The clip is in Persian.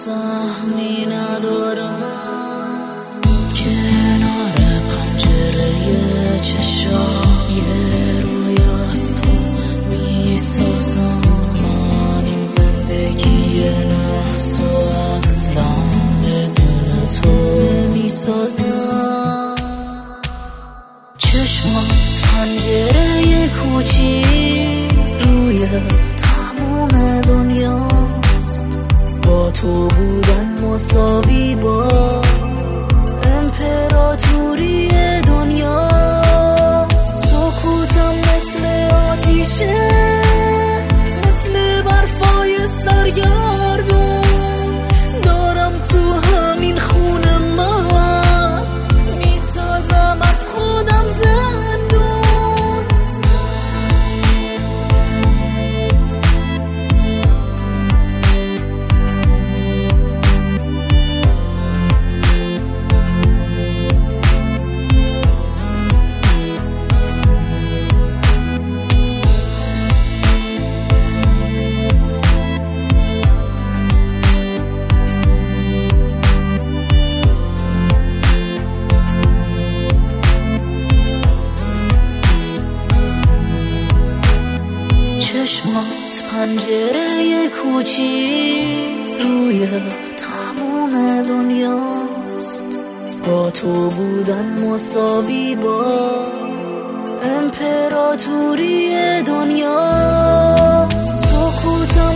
سهمی ندارم، کنار پنجره چشای رویاست تو میسازم. من این زندگی نحس و اصلا بدون تو میسازم. چشمات پنجره کوچی روی تموم دنیاست، با تو بودن مساوی با امپراتوری دنیاست. سکوتم مثل آتیشه، مثل برفای سرگردون، دارم تو همین خونه من میسازم از خودم زندون. چشمات پنجره کوچی روی تموم دنیاست، با تو بودن مساوی با امپراتوری دنیاست. سکوتم